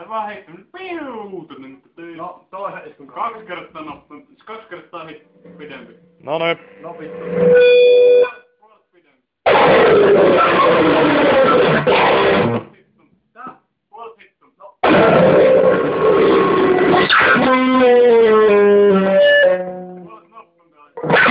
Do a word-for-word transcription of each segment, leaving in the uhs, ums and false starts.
sä vaan heittänyt piuutu. No, toisen iskun Kaksi kertaa noppu. Kaksi kertaa hit pidempi. No niin. No vittu. Puolet pidempi. Tää? Puolet hittun. No. Puolet noppun kanssa.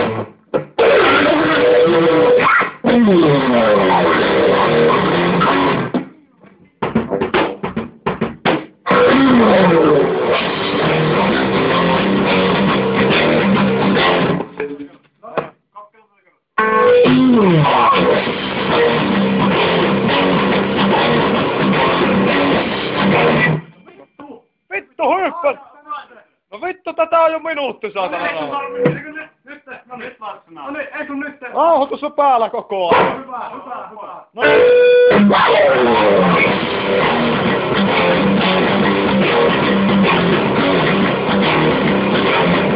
Vittu hyppä! No vittu, tätä on jo minuutti, saatana. Nyt, No nyt Larssonaa. no niin, ei kun nyt. Rauhoitus on päällä koko ajan. Hyvä, hyvä, hyvä. No niin. Thank you.